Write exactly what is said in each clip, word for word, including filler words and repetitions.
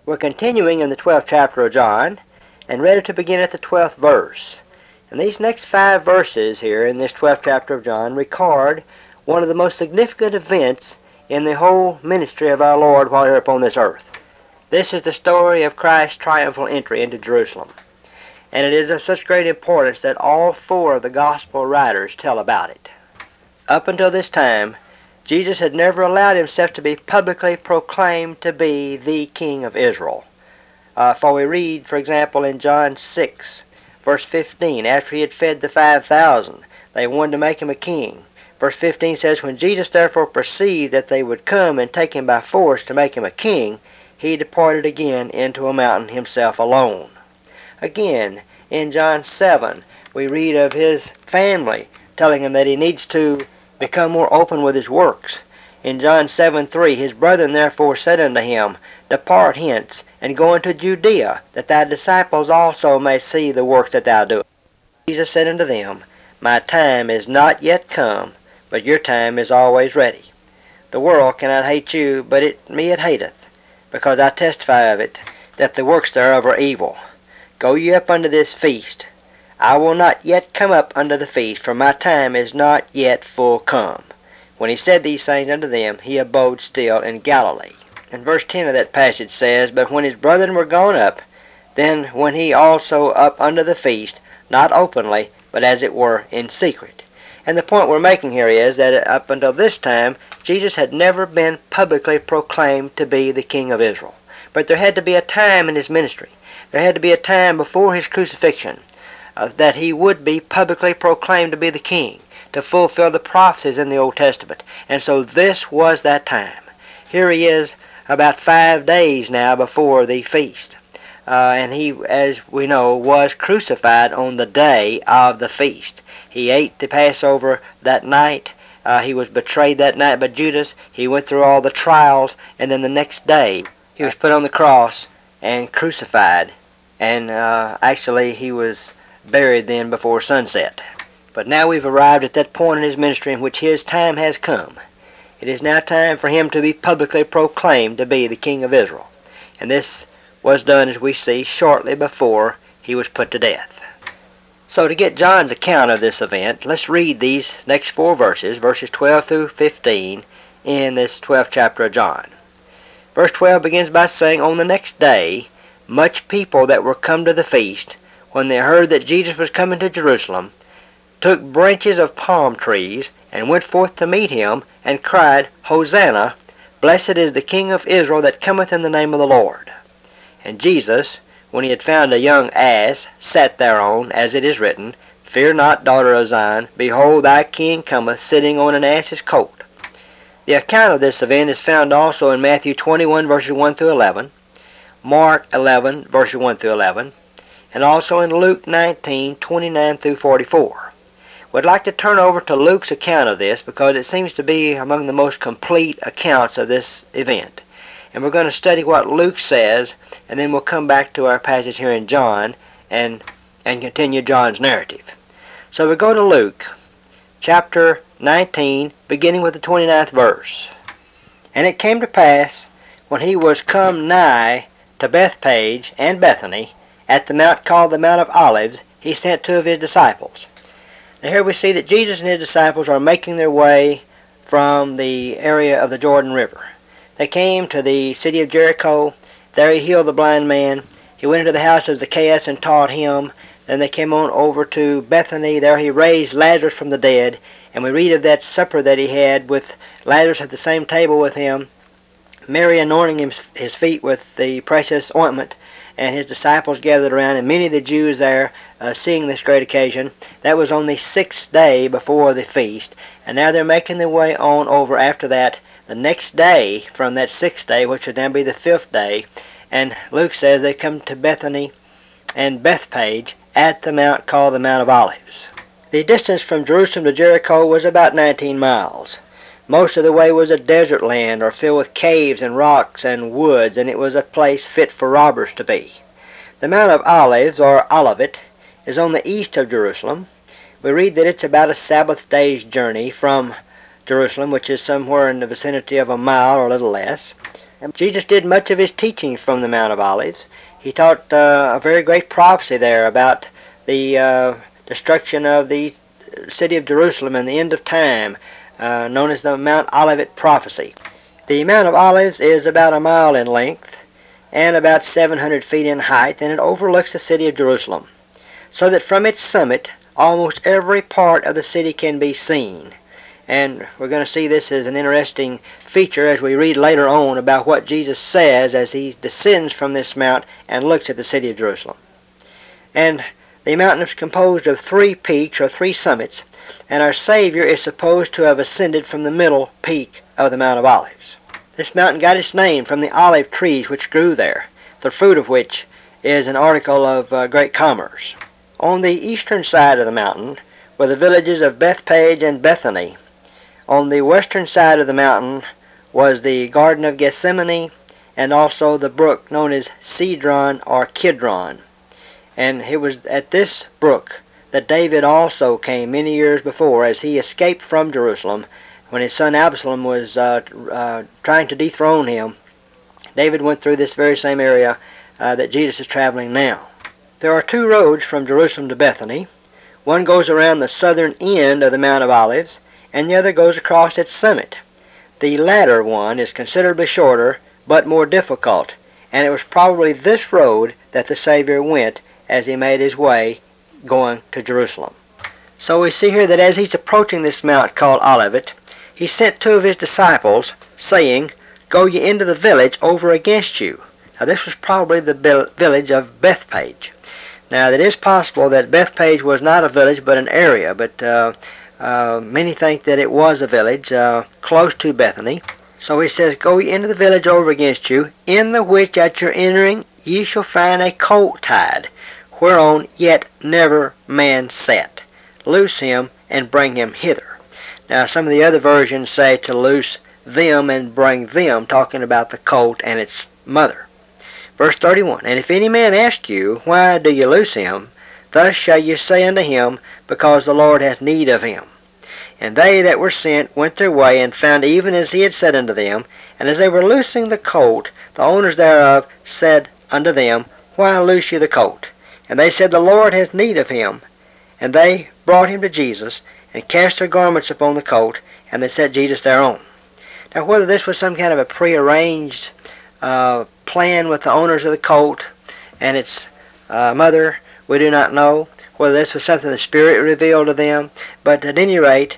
We're continuing in the twelfth chapter of John, and ready to begin at the twelfth verse. And these next five verses here in this twelfth chapter of John record one of the most significant events in the whole ministry of our Lord while here upon this earth. This is the story of Christ's triumphal entry into Jerusalem. And it is of such great importance that all four of the gospel writers tell about it. Up until this time, Jesus had never allowed himself to be publicly proclaimed to be the King of Israel. Uh, for we read, for example, in John six, verse fifteen, after he had fed the five thousand, they wanted to make him a king. Verse fifteen says, when Jesus therefore perceived that they would come and take him by force to make him a king, he departed again into a mountain himself alone. Again, in John seven, we read of his family telling him that he needs to become more open with his works. In John seven three, his brethren therefore said unto him, Depart hence, and go into Judea, that thy disciples also may see the works that thou doest. Jesus said unto them, My time is not yet come, but your time is always ready. The world cannot hate you, but it me it hateth, because I testify of it, that the works thereof are evil. Go ye up unto this feast. I will not yet come up unto the feast, for my time is not yet full come. When he said these things unto them, he abode still in Galilee. And verse ten of that passage says, But when his brethren were gone up, then went he also up unto the feast, not openly, but as it were in secret. And the point we're making here is that up until this time, Jesus had never been publicly proclaimed to be the King of Israel. But there had to be a time in his ministry. There had to be a time before his crucifixion uh, that he would be publicly proclaimed to be the king, to fulfill the prophecies in the Old Testament. And so this was that time. Here he is about five days now before the feast. Uh, and he, as we know, was crucified on the day of the feast. He ate the Passover that night. Uh, he was betrayed that night by Judas. He went through all the trials. And then the next day, he was put on the cross and crucified. And uh, actually, he was buried then before sunset. But now we've arrived at that point in his ministry in which his time has come. It is now time for him to be publicly proclaimed to be the King of Israel. And this was done, as we see, shortly before he was put to death. So to get John's account of this event, let's read these next four verses, verses twelve through fifteen, in this twelfth chapter of John. Verse twelve begins by saying, On the next day, much people that were come to the feast, when they heard that Jesus was coming to Jerusalem, took branches of palm trees, and went forth to meet him, and cried, Hosanna, blessed is the King of Israel that cometh in the name of the Lord. And Jesus, when he had found a young ass, sat thereon, as it is written, Fear not, daughter of Zion, behold, thy king cometh, sitting on an ass's colt. The account of this event is found also in Matthew twenty-one, verses one through eleven, Mark eleven, verses one through eleven, and also in Luke nineteen, twenty-nine through forty-four. We'd like to turn over to Luke's account of this because it seems to be among the most complete accounts of this event. And we're going to study what Luke says, and then we'll come back to our passage here in John and, and continue John's narrative. So we go to Luke, chapter nineteen, beginning with the twenty-ninth verse. And it came to pass, when he was come nigh to Bethphage and Bethany, at the mount called the Mount of Olives, he sent two of his disciples. Now here we see that Jesus and his disciples are making their way from the area of the Jordan River. They came to the city of Jericho. There he healed the blind man. He went into the house of Zacchaeus and taught him. Then they came on over to Bethany. There he raised Lazarus from the dead. And we read of that supper that he had with Lazarus at the same table with him, Mary anointing him, his feet with the precious ointment, and his disciples gathered around, and many of the Jews there uh, seeing this great occasion. That was on the sixth day before the feast. And now they're making their way on over after that, the next day from that sixth day, which would now be the fifth day. And Luke says they come to Bethany and Bethphage at the mount called the Mount of Olives. The distance from Jerusalem to Jericho was about nineteen miles. Most of the way was a desert land, or filled with caves and rocks and woods, and it was a place fit for robbers to be. The Mount of Olives, or Olivet, is on the east of Jerusalem. We read that it's about a Sabbath day's journey from Jerusalem, which is somewhere in the vicinity of a mile or a little less. And Jesus did much of his teaching from the Mount of Olives. He taught uh, a very great prophecy there about the uh, destruction of the city of Jerusalem and the end of time, uh, known as the Mount Olivet prophecy. The Mount of Olives is about a mile in length and about seven hundred feet in height, and it overlooks the city of Jerusalem, so that from its summit almost every part of the city can be seen. And we're going to see this as an interesting feature as we read later on about what Jesus says as he descends from this mount and looks at the city of Jerusalem. And the mountain is composed of three peaks or three summits, and our Savior is supposed to have ascended from the middle peak of the Mount of Olives. This mountain got its name from the olive trees which grew there, the fruit of which is an article of uh, great commerce. On the eastern side of the mountain were the villages of Bethpage and Bethany. On the western side of the mountain was the Garden of Gethsemane and also the brook known as Cedron or Kidron. And it was at this brook that David also came many years before as he escaped from Jerusalem when his son Absalom was uh, uh, trying to dethrone him. David went through this very same area uh, that Jesus is traveling now. There are two roads from Jerusalem to Bethany. One goes around the southern end of the Mount of Olives, and the other goes across its summit. The latter one is considerably shorter, but more difficult, and it was probably this road that the Savior went as he made his way going to Jerusalem. So we see here that as he's approaching this mount called Olivet, he sent two of his disciples, saying, "Go ye into the village over against you." Now this was probably the village of Bethpage. Now it is possible that Bethpage was not a village but an area, but uh, uh, many think that it was a village uh, close to Bethany. So he says, "Go ye into the village over against you, in the which at your entering ye shall find a colt tied, whereon yet never man sat. Loose him and bring him hither." Now some of the other versions say to loose them and bring them, talking about the colt and its mother. Verse thirty-one, "And if any man ask you, why do you loose him? Thus shall you say unto him, because the Lord hath need of him. And they that were sent went their way, and found even as he had said unto them. And as they were loosing the colt, the owners thereof said unto them, Why loose you the colt? And they said, The Lord hath need of him. And they brought him to Jesus, and cast their garments upon the colt, and they set Jesus thereon." Now whether this was some kind of a prearranged uh, plan with the owners of the colt and its uh, mother, we do not know. Whether this was something the Spirit revealed to them, but at any rate,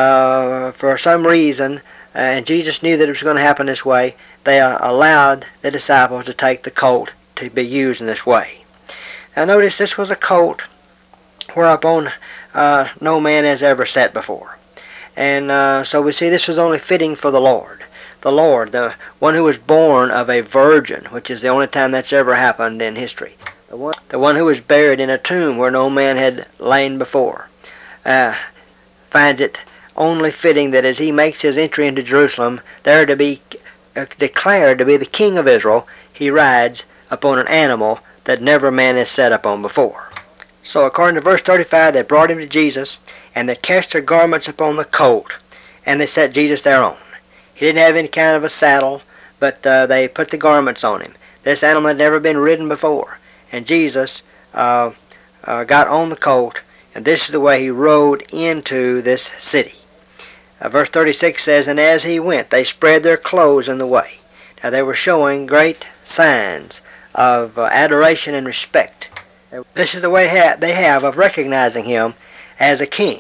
uh, for some reason, uh, and Jesus knew that it was going to happen this way, they uh, allowed the disciples to take the colt to be used in this way. Now notice this was a colt whereupon uh, no man has ever sat before. And uh, so we see this was only fitting for the Lord. The Lord, the one who was born of a virgin, which is the only time that's ever happened in history. The one, the one who was buried in a tomb where no man had lain before, uh, finds it only fitting that as he makes his entry into Jerusalem, there to be uh, declared to be the King of Israel, he rides upon an animal that never man has sat upon before. So according to verse thirty-five, they brought him to Jesus, and they cast their garments upon the colt, and they set Jesus thereon. He didn't have any kind of a saddle, but uh, they put the garments on him. This animal had never been ridden before. And Jesus uh, uh, got on the colt, and this is the way he rode into this city. Uh, verse thirty-six says, "And as he went, they spread their clothes in the way." Now they were showing great signs of uh, adoration and respect. This is the way ha- they have of recognizing him as a king.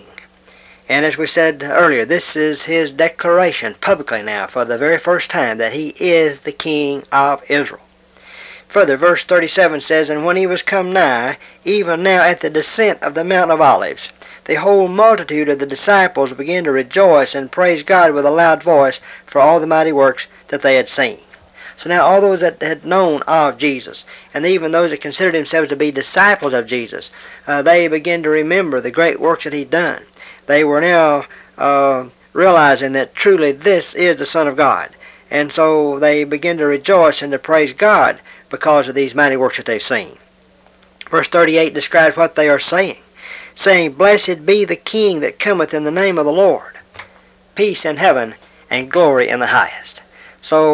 And as we said earlier, this is his declaration publicly now for the very first time that he is the King of Israel. Further, verse thirty-seven says, "And when he was come nigh, even now at the descent of the Mount of Olives, the whole multitude of the disciples began to rejoice and praise God with a loud voice for all the mighty works that they had seen." So now all those that had known of Jesus, and even those that considered themselves to be disciples of Jesus, uh, they began to remember the great works that he'd done. They were now uh, realizing that truly this is the Son of God. And so they began to rejoice and to praise God because of these mighty works that they've seen. Verse thirty-eight describes what they are saying, saying, "Blessed be the King that cometh in the name of the Lord. Peace in heaven and glory in the highest." So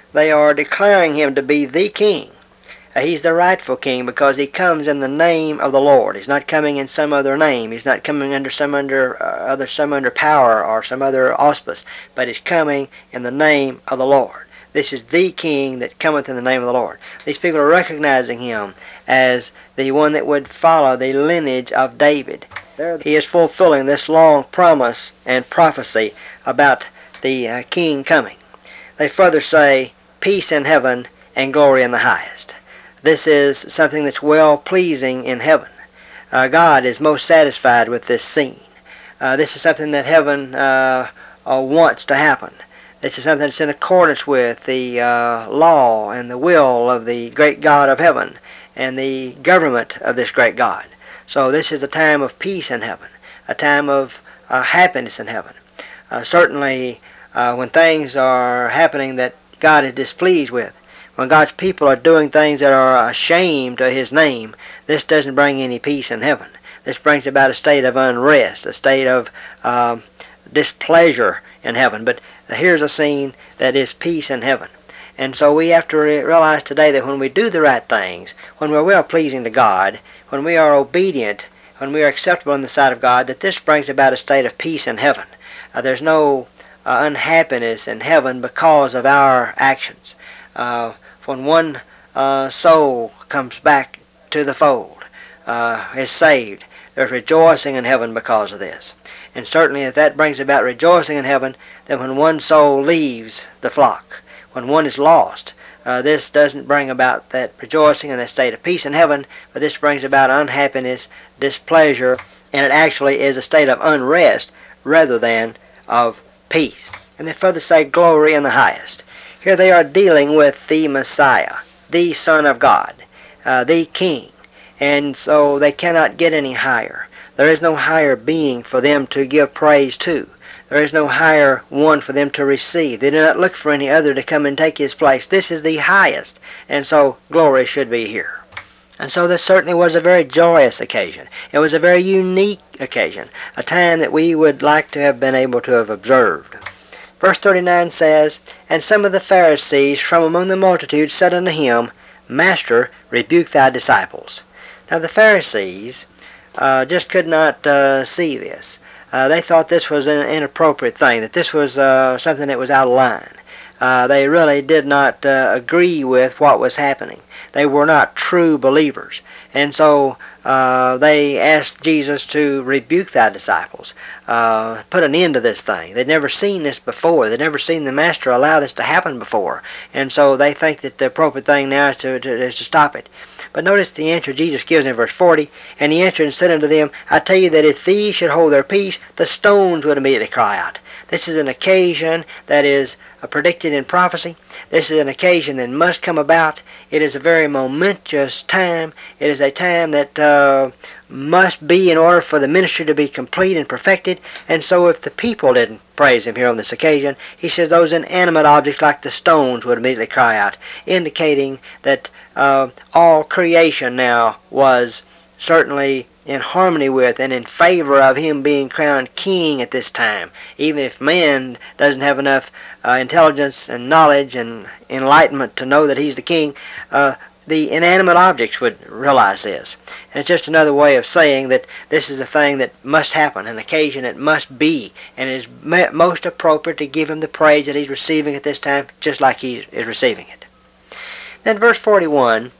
they are declaring him to be the king. Uh, he's the rightful king because he comes in the name of the Lord. He's not coming in some other name. He's not coming under some under uh, other some under power or some other auspice, but he's coming in the name of the Lord. This is the king that cometh in the name of the Lord. These people are recognizing him as the one that would follow the lineage of David. He is fulfilling this long promise and prophecy about the uh, king coming. They further say, peace in heaven and glory in the highest. This is something that's well-pleasing in heaven. Uh, God is most satisfied with this scene. Uh, this is something that heaven uh, uh, wants to happen. This is something that's in accordance with the uh, law and the will of the great God of heaven and the government of this great God. So this is a time of peace in heaven, a time of uh, happiness in heaven. Uh, certainly uh, when things are happening that God is displeased with, when God's people are doing things that are a shame to his name, this doesn't bring any peace in heaven. This brings about a state of unrest, a state of um, displeasure in heaven. But here's a scene that is peace in heaven. And so we have to re realize today that when we do the right things, when we're well-pleasing to God, when we are obedient, when we are acceptable in the sight of God, that this brings about a state of peace in heaven. Uh, there's no uh, unhappiness in heaven because of our actions. Uh, when one uh, soul comes back to the fold, uh, is saved, there's rejoicing in heaven because of this. And certainly if that brings about rejoicing in heaven, then when one soul leaves the flock, when one is lost, uh, this doesn't bring about that rejoicing and that state of peace in heaven, but this brings about unhappiness, displeasure, and it actually is a state of unrest rather than of peace. And they further say glory in the highest. Here they are dealing with the Messiah, the Son of God, uh, the King, and so they cannot get any higher. There is no higher being for them to give praise to. There is no higher one for them to receive. They do not look for any other to come and take his place. This is the highest, and so glory should be here. And so this certainly was a very joyous occasion. It was a very unique occasion, a time that we would like to have been able to have observed. Verse thirty-nine says, and some of the Pharisees from among the multitude said unto him, Master, rebuke thy disciples. Now the Pharisees uh, just could not uh, see this. Uh, they thought this was an inappropriate thing, that this was uh, something that was out of line. Uh, they really did not uh, agree with what was happening. They were not true believers. And so uh, they asked Jesus to rebuke thy disciples, uh, put an end to this thing. They'd never seen this before. They'd never seen the Master allow this to happen before. And so they think that the appropriate thing now is to, to, is to stop it. But notice the answer Jesus gives in verse forty, and he answered and said unto them, I tell you that if these should hold their peace, the stones would immediately cry out. This is an occasion that is uh, predicted in prophecy. This is an occasion that must come about. It is a very momentous time. It is a time that uh, must be in order for the ministry to be complete and perfected. And so if the people didn't praise him here on this occasion, he says those inanimate objects like the stones would immediately cry out, indicating that uh, all creation now was certainly in harmony with and in favor of him being crowned king at this time. Even if man doesn't have enough uh, intelligence and knowledge and enlightenment to know that he's the king, uh, the inanimate objects would realize this. And it's just another way of saying that this is a thing that must happen, an occasion that must be, and it is most appropriate to give him the praise that he's receiving at this time, just like he is receiving it. Then verse forty-one,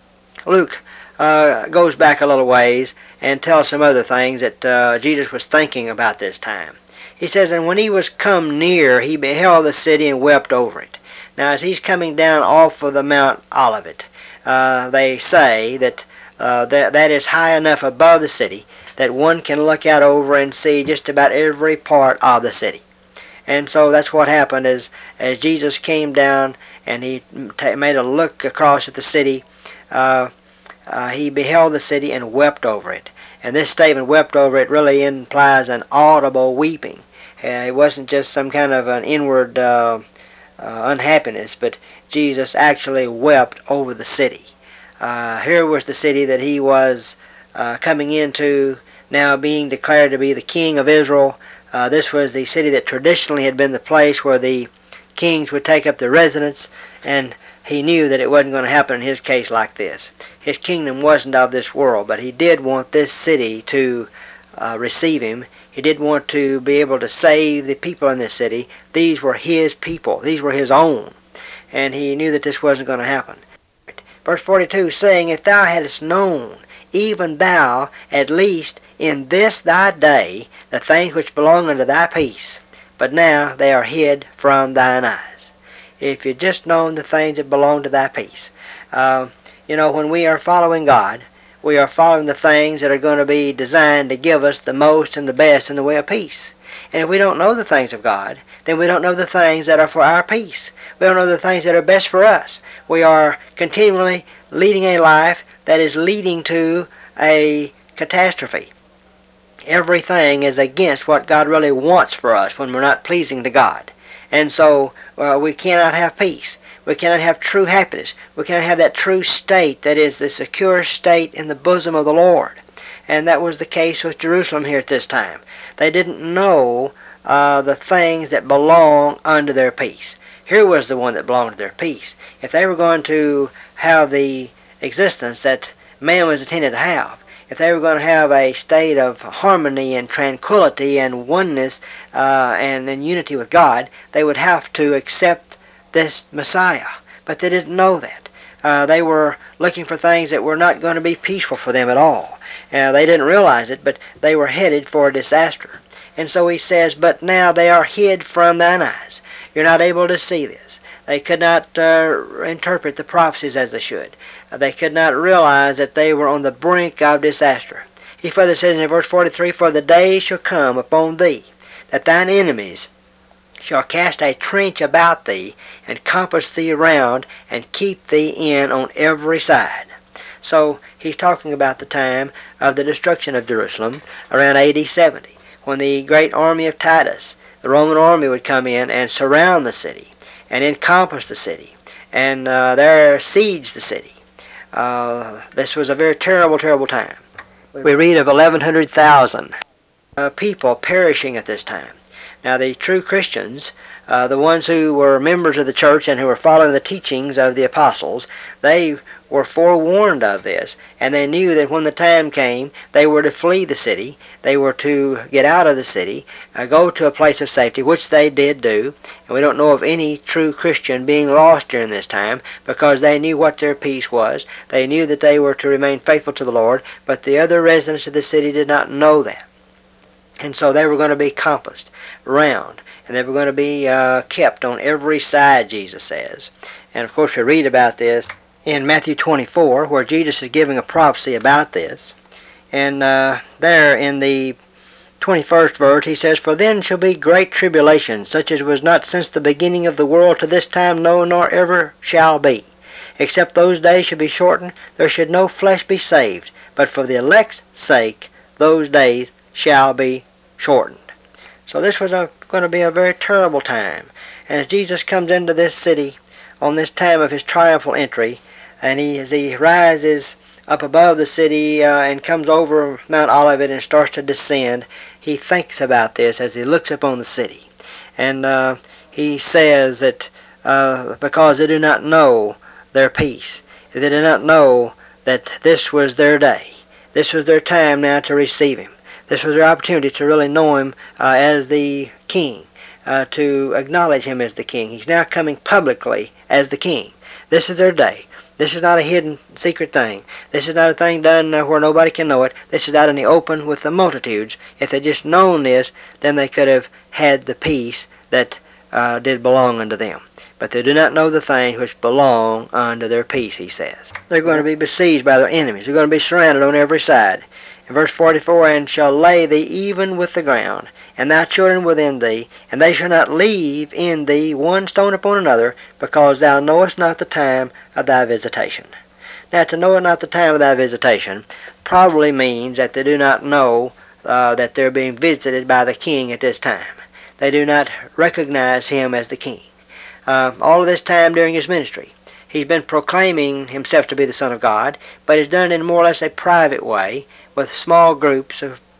Luke uh, goes back a little ways and tells some other things that uh, Jesus was thinking about this time. He says, and when he was come near, he beheld the city and wept over it. Now as he's coming down off of the Mount Olivet, uh, they say that, uh, that that is high enough above the city that one can look out over and see just about every part of the city. And so that's what happened as, as Jesus came down and he made a look across at the city. Uh, uh, he beheld the city and wept over it. And this statement, wept over it, really implies an audible weeping. Uh, it wasn't just some kind of an inward uh, uh, unhappiness, but Jesus actually wept over the city. Uh, here was the city that he was uh, coming into, now being declared to be the king of Israel. Uh, this was the city that traditionally had been the place where the kings would take up their residence, and he knew that it wasn't going to happen in his case like this. His kingdom wasn't of this world, but he did want this city to uh, receive him. He did want to be able to save the people in this city. These were his people. These were his own. And he knew that this wasn't going to happen. Verse forty-two, saying, If thou hadst known, even thou, at least in this thy day, the things which belong unto thy peace, but now they are hid from thine eyes. If you'd just known the things that belong to thy peace. Uh, you know, when we are following God, we are following the things that are going to be designed to give us the most and the best in the way of peace. And if we don't know the things of God, then we don't know the things that are for our peace. We don't know the things that are best for us. We are continually leading a life that is leading to a catastrophe. Everything is against what God really wants for us when we're not pleasing to God. And so uh, we cannot have peace. We cannot have true happiness. We cannot have that true state that is the secure state in the bosom of the Lord. And that was the case with Jerusalem here at this time. They didn't know uh, the things that belong unto their peace. Here was the one that belonged to their peace. If they were going to have the existence that man was intended to have, if they were going to have a state of harmony and tranquility and oneness uh, and in unity with God, they would have to accept this Messiah. But they didn't know that. Uh, they were looking for things that were not going to be peaceful for them at all. Uh, they didn't realize it, but they were headed for a disaster. And so he says, But now they are hid from thine eyes. You're not able to see this. They could not uh, interpret the prophecies as they should. Uh, they could not realize that they were on the brink of disaster. He further says in verse forty-three, For the day shall come upon thee, that thine enemies shall cast a trench about thee, and compass thee around, and keep thee in on every side. So he's talking about the time of the destruction of Jerusalem around A D seventy, when the great army of Titus, the Roman army, would come in and surround the city and encompass the city and uh, there siege the city. Uh, this was a very terrible, terrible time. We read of eleven hundred thousand uh, people perishing at this time. Now the true Christians, uh, the ones who were members of the church and who were following the teachings of the apostles, they were forewarned of this, and they knew that when the time came, they were to flee the city, they were to get out of the city, uh, go to a place of safety, which they did do. And we don't know of any true Christian being lost during this time, because they knew what their peace was. They knew that they were to remain faithful to the Lord, but the other residents of the city did not know that. And so they were going to be compassed round, and they were going to be uh, kept on every side, Jesus says. And of course we read about this in Matthew twenty-four, where Jesus is giving a prophecy about this. And uh, there in the twenty-first verse he says, For then shall be great tribulation, such as was not since the beginning of the world to this time, no, nor ever shall be. Except those days should be shortened, there should no flesh be saved. But for the elect's sake, those days shall be shortened. So this was a, going to be a very terrible time. And as Jesus comes into this city on this time of his triumphal entry, and he, as he rises up above the city uh, and comes over Mount Olivet and starts to descend, he thinks about this as he looks upon the city. And uh, he says that uh, because they do not know their peace, they do not know that this was their day. This was their time now to receive him. This was their opportunity to really know him uh, as the king, uh, to acknowledge him as the king. He's now coming publicly as the king. This is their day. This is not a hidden, secret thing. This is not a thing done uh, where nobody can know it. This is out in the open with the multitudes. If they'd just known this, then they could have had the peace that uh, did belong unto them. But they do not know the things which belong unto their peace, he says. They're going to be besieged by their enemies. They're going to be surrounded on every side. In verse forty-four, And shall lay thee even with the ground, and thy children within thee, and they shall not leave in thee one stone upon another, because thou knowest not the time of thy visitation. Now, to know not the time of thy visitation probably means that they do not know uh, that they're being visited by the king at this time. They do not recognize him as the king. Uh, all of this time during his ministry, he's been proclaiming himself to be the Son of God, but he's done it in more or less a private way, with small groups of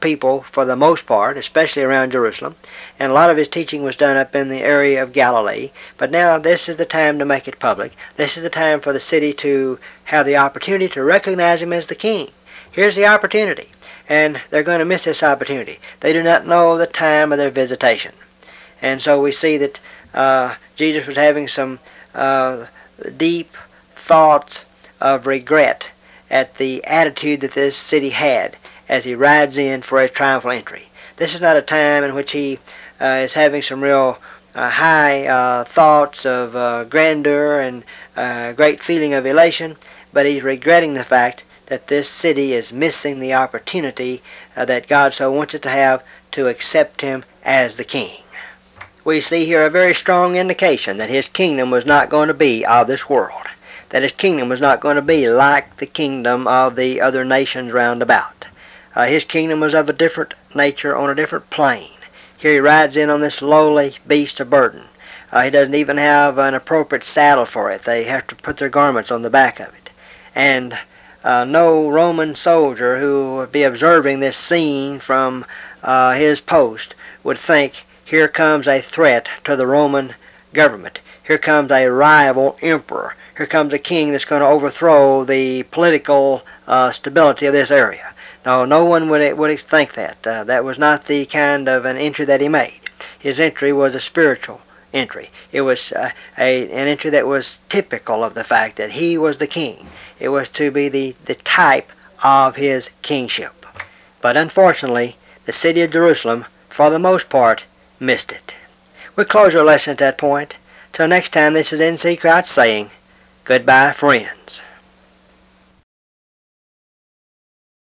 people for the most part, especially around Jerusalem, and a lot of his teaching was done up in the area of Galilee. But now this is the time to make it public. This is the time for the city to have the opportunity to recognize him as the king. Here's the opportunity, and they're going to miss this opportunity. They do not know the time of their visitation. And so we see that uh, Jesus was having some uh, deep thoughts of regret at the attitude that this city had as he rides in for his triumphal entry. This is not a time in which he uh, is having some real uh, high uh, thoughts of uh, grandeur and uh, great feeling of elation, but he's regretting the fact that this city is missing the opportunity uh, that God so wants it to have to accept him as the king. We see here a very strong indication that his kingdom was not going to be of this world, that his kingdom was not going to be like the kingdom of the other nations round about. Uh, his kingdom was of a different nature, on a different plane. Here he rides in on this lowly beast of burden. Uh, he doesn't even have an appropriate saddle for it. They have to put their garments on the back of it. And uh, no Roman soldier who would be observing this scene from uh, his post would think, here comes a threat to the Roman government. Here comes a rival emperor. Here comes a king that's going to overthrow the political uh, stability of this area. No, no one would would think that. Uh, that was not the kind of an entry that he made. His entry was a spiritual entry. It was uh, a, an entry that was typical of the fact that he was the king. It was to be the, the type of his kingship. But unfortunately, the city of Jerusalem, for the most part, missed it. We'll close our lesson at that point. Till next time, this is N C Crouch saying, goodbye, friends.